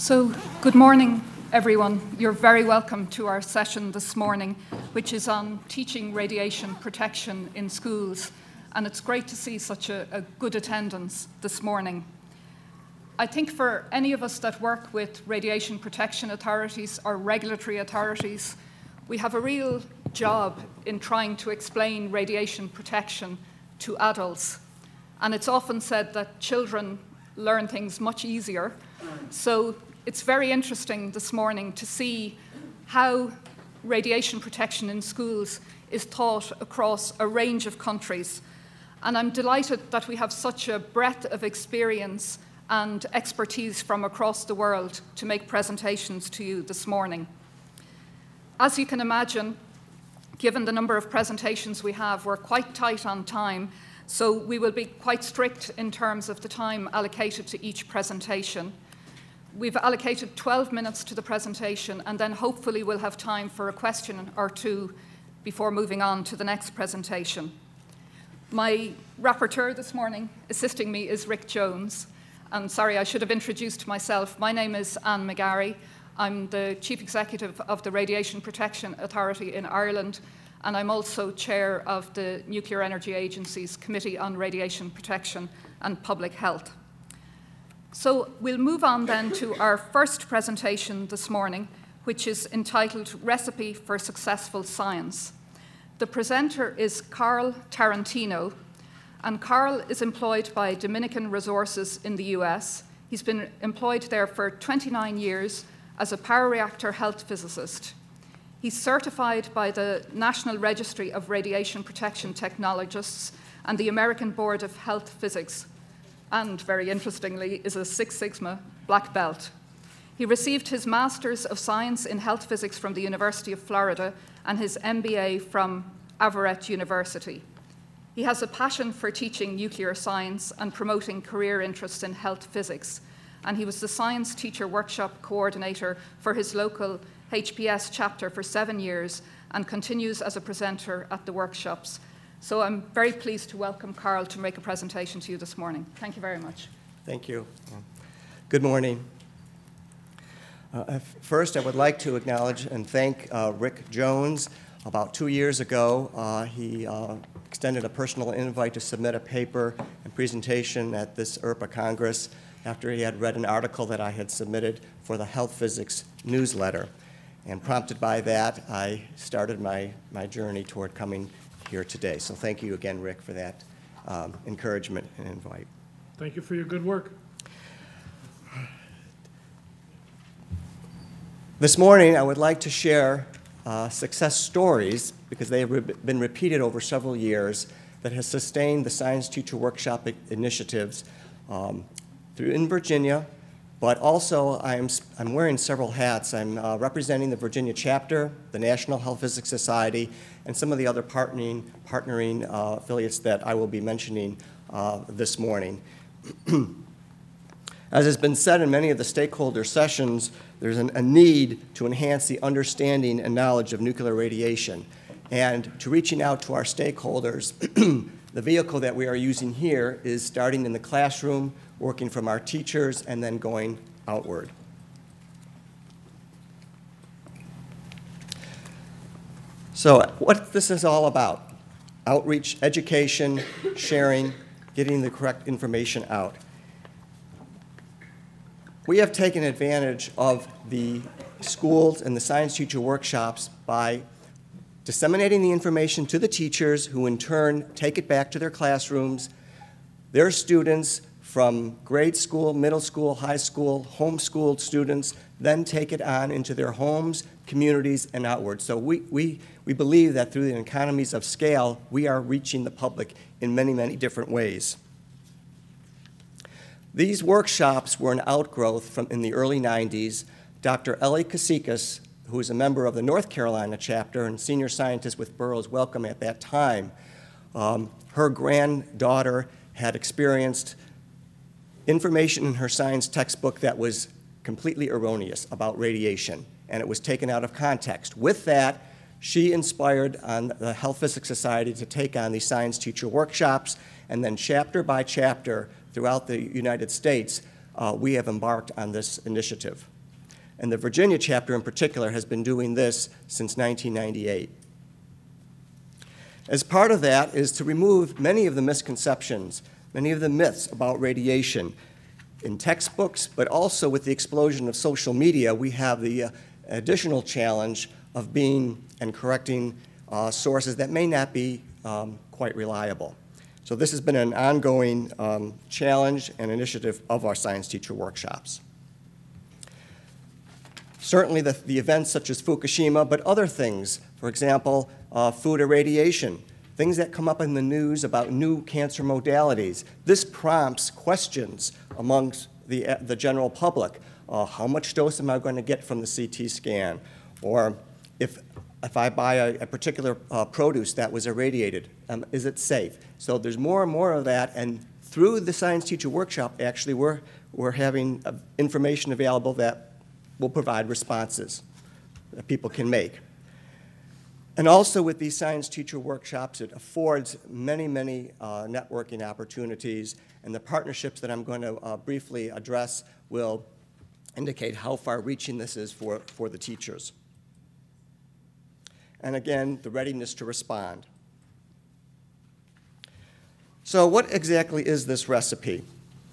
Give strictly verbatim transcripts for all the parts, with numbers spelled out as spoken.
So, good morning, everyone. You're very welcome to our session this morning, which is on teaching radiation protection in schools. And it's great to see such a, a good attendance this morning. I think for any of us that work with radiation protection authorities or regulatory authorities, we have a real job in trying to explain radiation protection to adults. And it's often said that children learn things much easier. So it's very interesting this morning to see how radiation protection in schools is taught across a range of countries. And I'm delighted that we have such a breadth of experience and expertise from across the world to make presentations to you this morning. As you can imagine, given the number of presentations we have, we're quite tight on time, so we will be quite strict in terms of the time allocated to each presentation. We've allocated twelve minutes to the presentation, and then hopefully we'll have time for a question or two before moving on to the next presentation. My rapporteur this morning assisting me is Rick Jones. And sorry, I should have introduced myself. My name is Anne McGarry. I'm the Chief Executive of the Radiation Protection Authority in Ireland, and I'm also Chair of the Nuclear Energy Agency's Committee on Radiation Protection and Public Health. So we'll move on then to our first presentation this morning, which is entitled Recipe for Successful Science. The presenter is Carl Tarantino, and Carl is employed by Dominican Resources in the U S. He's been employed there for twenty-nine years as a power reactor health physicist. He's certified by the National Registry of Radiation Protection Technologists and the American Board of Health Physics, and very interestingly, is a Six Sigma black belt. He received his Master's of Science in Health Physics from the University of Florida and his M B A from Averett University. He has a passion for teaching nuclear science and promoting career interests in health physics, and he was the Science Teacher Workshop Coordinator for his local H P S chapter for seven years and continues as a presenter at the workshops. So I'm very pleased to welcome Carl to make a presentation to you this morning. Thank you very much. Thank you. Good morning. Uh, first, I would like to acknowledge and thank uh, Rick Jones. About two years ago, uh, he uh, extended a personal invite to submit a paper and presentation at this I R P A Congress after he had read an article that I had submitted for the Health Physics newsletter. And prompted by that, I started my, my journey toward coming here today. So thank you again, Rick, for that um, encouragement and invite. Thank you for your good work. This morning, I would like to share uh, success stories, because they have re- been repeated over several years, that has sustained the Science Teacher Workshop initiatives um, through in Virginia, but also I'm, I'm wearing several hats. I'm uh, representing the Virginia chapter, the National Health Physics Society, and some of the other partnering, partnering uh, affiliates that I will be mentioning uh, this morning. As has been said in many of the stakeholder sessions, there's an, a need to enhance the understanding and knowledge of nuclear radiation. And to reaching out to our stakeholders, the vehicle that we are using here is starting in the classroom, working from our teachers, and then going outward. So what this is all about: outreach, education, sharing, getting the correct information out. We have taken advantage of the schools and the science teacher workshops by disseminating the information to the teachers, who in turn take it back to their classrooms. Their students from grade school, middle school, high school, homeschooled students then take it on into their homes, communities, and outward. So we, we, we believe that through the economies of scale, we are reaching the public in many, many different ways. These workshops were an outgrowth from in the early nineties. Doctor Ellie Kasikas, who is a member of the North Carolina chapter and senior scientist with Burroughs Wellcome at that time, um, her granddaughter had experienced information in her science textbook that was completely erroneous about radiation, and it was taken out of context. With that, she inspired on the Health Physics Society to take on these science teacher workshops, and then chapter by chapter throughout the United States, uh, we have embarked on this initiative. And the Virginia chapter in particular has been doing this since nineteen ninety-eight. As part of that is to remove many of the misconceptions, many of the myths about radiation in textbooks, but also with the explosion of social media, we have the uh, additional challenge of being and correcting uh, sources that may not be um, quite reliable. So this has been an ongoing um, challenge and initiative of our science teacher workshops. Certainly the, the events such as Fukushima, but other things, for example, uh, food irradiation, things that come up in the news about new cancer modalities. This prompts questions amongst the, uh, the general public. Uh, how much dose am I going to get from the C T scan? Or if, if I buy a, a particular uh, produce that was irradiated, um, is it safe? So there's more and more of that, and through the Science Teacher Workshop, actually, we're, we're having uh, information available that will provide responses that people can make. And also with these Science Teacher Workshops, it affords many, many uh, networking opportunities, and the partnerships that I'm going to uh, briefly address will indicate how far-reaching this is for, for the teachers. And again, the readiness to respond. So what exactly is this recipe?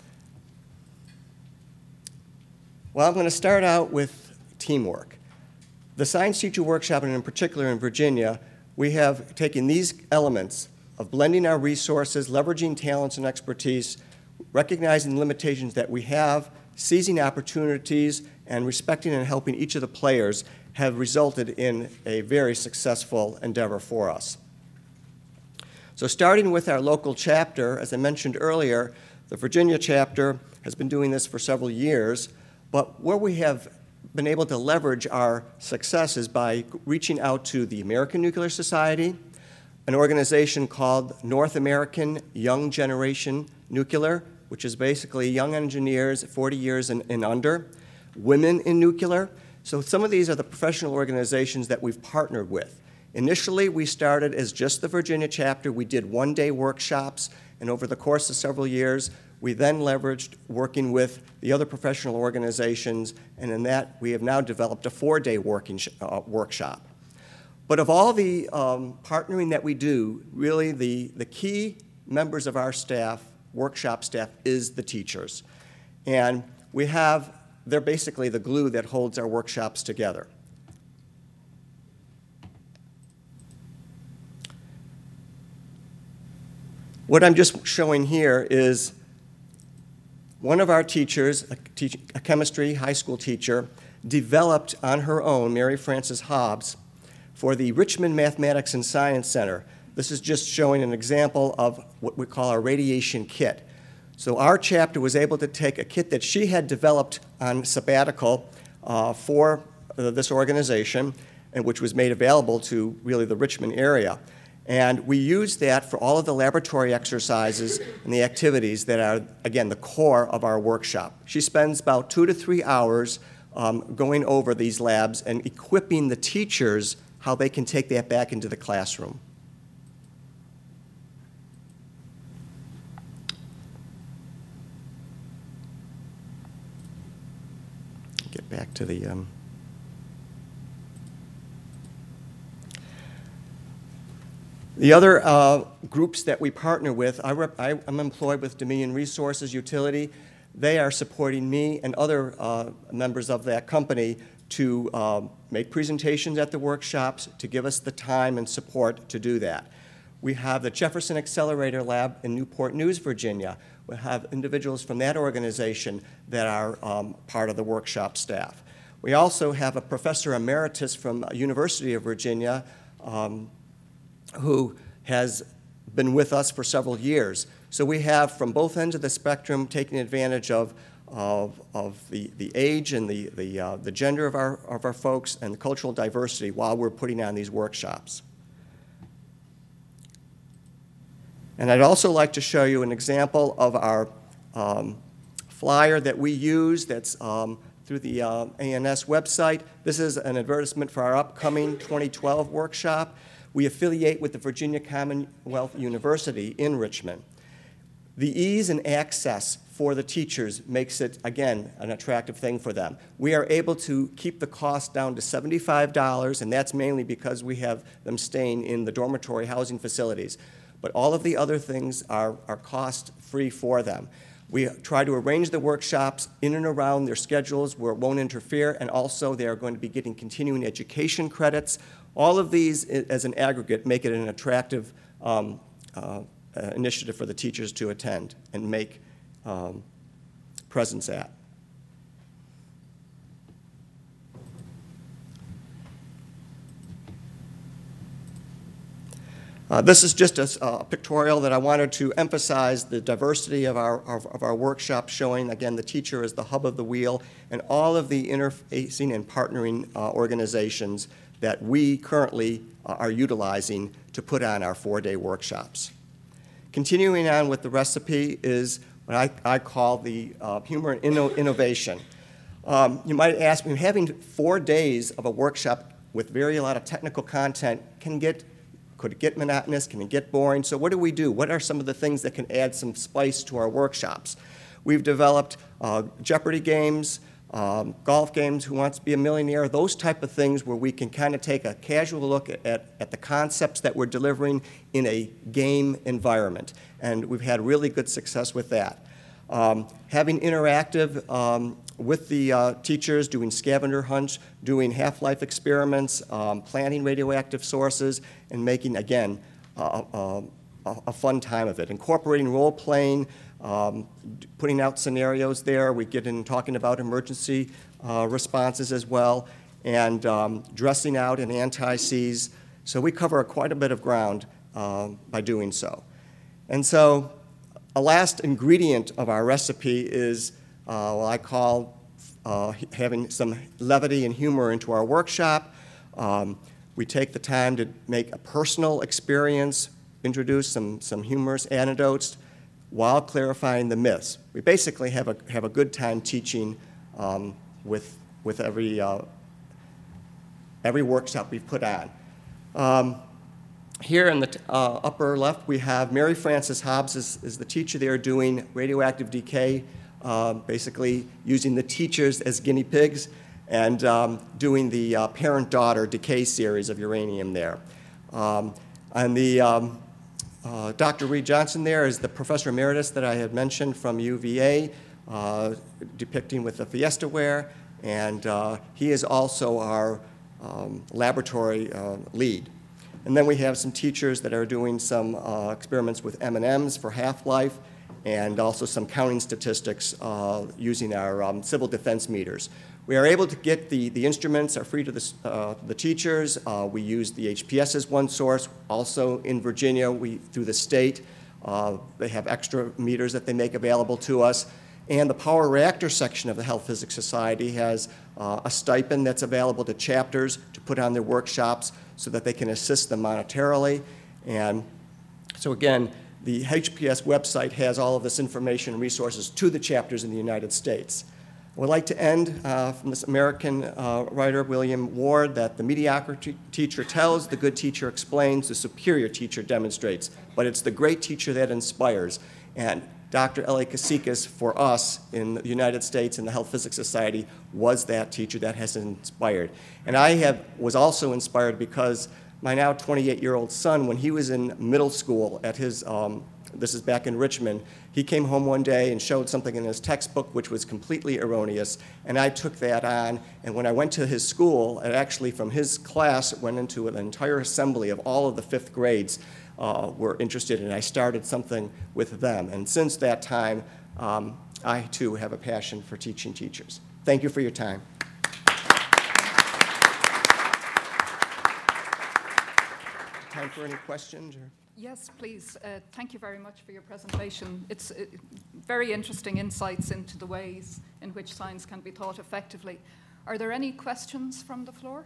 Well, I'm going to start out with teamwork. The Science Teacher Workshop, and in particular in Virginia, we have taken these elements of blending our resources, leveraging talents and expertise, recognizing limitations that we have, seizing opportunities, and respecting and helping each of the players have resulted in a very successful endeavor for us. So starting with our local chapter, as I mentioned earlier, the Virginia chapter has been doing this for several years, but where we have been able to leverage our successes by reaching out to the American Nuclear Society, an organization called North American Young Generation Nuclear, which is basically young engineers forty years and, and under, Women in Nuclear. So some of these are the professional organizations that we've partnered with. Initially, we started as just the Virginia chapter. We did one-day workshops, and over the course of several years, we then leveraged working with the other professional organizations, and in that, we have now developed a four-day working sh uh, workshop. But of all the um, partnering that we do, really the, the key members of our staff, workshop staff, is the teachers. And we have, they're basically the glue that holds our workshops together. What I'm just showing here is one of our teachers, a, teach, a chemistry high school teacher, developed on her own, Mary Frances Hobbs, for the Richmond Mathematics and Science Center. This is just showing an example of what we call our radiation kit. So our chapter was able to take a kit that she had developed on sabbatical uh, for uh, this organization, and which was made available to really the Richmond area. And we used that for all of the laboratory exercises and the activities that are, again, the core of our workshop. She spends about two to three hours um, going over these labs and equipping the teachers how they can take that back into the classroom. Get back to the... Um, The other uh, groups that we partner with, I rep, I, I'm employed with Dominion Resources Utility. They are supporting me and other uh, members of that company to uh, make presentations at the workshops, to give us the time and support to do that. We have the Jefferson Accelerator Lab in Newport News, Virginia. We have individuals from that organization that are um, part of the workshop staff. We also have a professor emeritus from University of Virginia, um, who has been with us for several years. So we have, from both ends of the spectrum, taken advantage of, of, of the, the age and the, the, uh, the gender of our, of our folks and the cultural diversity while we're putting on these workshops. And I'd also like to show you an example of our um, flyer that we use that's um, through the uh, A N S website. This is an advertisement for our upcoming twenty twelve workshop. We affiliate with the Virginia Commonwealth University in Richmond. The ease and access for the teachers makes it, again, an attractive thing for them. We are able to keep the cost down to seventy-five dollars, and that's mainly because we have them staying in the dormitory housing facilities. But all of the other things are, are cost-free for them. We try to arrange the workshops in and around their schedules where it won't interfere, and also they are going to be getting continuing education credits. All of these, as an aggregate, make it an attractive um, uh, uh, initiative for the teachers to attend and make um, presence at. Uh, this is just a, a pictorial that I wanted to emphasize the diversity of our, of, of our workshop, showing, again, the teacher is the hub of the wheel, and all of the interfacing and partnering uh, organizations that we currently uh, are utilizing to put on our four-day workshops. Continuing on with the recipe is what I, I call the uh, humor and inno innovation. Um, you might ask me, having four days of a workshop with very a lot of technical content can get Could it get monotonous? Can it get boring? So what do we do? What are some of the things that can add some spice to our workshops? We've developed uh, Jeopardy games, um, golf games, Who Wants to Be a Millionaire, those type of things where we can kind of take a casual look at, at, at the concepts that we're delivering in a game environment. And we've had really good success with that. Um, having interactive um, with the uh, teachers, doing scavenger hunts, doing half-life experiments, um, planting radioactive sources, and making, again, uh, uh, a fun time of it. Incorporating role-playing, um, putting out scenarios there. We get in talking about emergency uh, responses as well, and um, dressing out in anti-Cs. So we cover quite a bit of ground uh, by doing so. And so a last ingredient of our recipe is uh, what I call uh, having some levity and humor into our workshop. Um, we take the time to make a personal experience, introduce some, some humorous anecdotes while clarifying the myths. We basically have a, have a good time teaching um, with, with every, uh, every workshop we've put on. Um, Here in the uh, upper left, we have Mary Frances Hobbs is, is the teacher there doing radioactive decay, uh, basically using the teachers as guinea pigs and um, doing the uh, parent-daughter decay series of uranium there. Um, and the um, uh, Doctor Reed Johnson there is the professor emeritus that I had mentioned from U V A, uh, depicting with the Fiestaware, and uh, he is also our um, laboratory uh, lead. And then we have some teachers that are doing some uh, experiments with M and M's for half-life, and also some counting statistics uh, using our um, civil defense meters. We are able to get the, the instruments are free to the, uh, the teachers. Uh, we use the H P S as one source. Also in Virginia, we, through the state, uh, they have extra meters that they make available to us. And the Power Reactor section of the Health Physics Society has uh, a stipend that's available to chapters to put on their workshops so that they can assist them monetarily. And so again, the H P S website has all of this information and resources to the chapters in the United States. I would like to end uh, from this American uh, writer, William Ward, that the mediocre teacher tells, the good teacher explains, the superior teacher demonstrates, but it's the great teacher that inspires. And Doctor L A Kasikas, for us in the United States and the Health Physics Society, was that teacher that has inspired. And I have, was also inspired because my now twenty-eight-year-old son, when he was in middle school at his, um, this is back in Richmond, he came home one day and showed something in his textbook which was completely erroneous, and I took that on, and when I went to his school, and actually from his class, it went into an entire assembly of all of the fifth grades uh, were interested, and I started something with them. And since that time, um, I too have a passion for teaching teachers. Thank you for your time. Time for any questions? Or? Yes, please. Uh, thank you very much for your presentation. It's uh, very interesting insights into the ways in which science can be taught effectively. Are there any questions from the floor?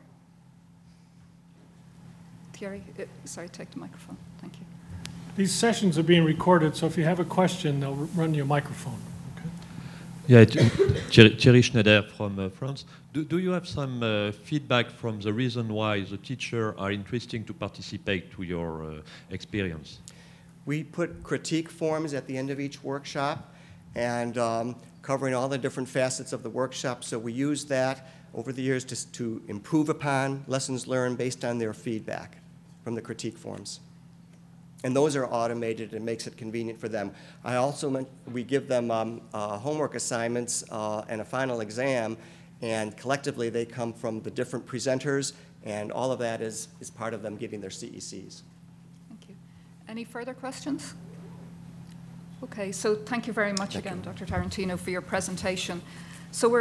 Thierry, uh, sorry, take the microphone. Thank you. These sessions are being recorded, so if you have a question, they'll run your microphone. Okay? Yeah, Thierry, Thierry Schneider from uh, France. Do, do you have some uh, feedback from the reason why the teachers are interesting to participate to your uh, experience? We put critique forms at the end of each workshop and um, covering all the different facets of the workshop. So we use that over the years to, to improve upon lessons learned based on their feedback from the critique forms. And those are automated and makes it convenient for them. I also, meant, we give them um, uh, homework assignments uh, and a final exam, and collectively they come from the different presenters, and all of that is, is part of them getting their C E Cs. Thank you. Any further questions? Okay, so thank you very much Thank again, you. Doctor Tarantino, for your presentation. So we're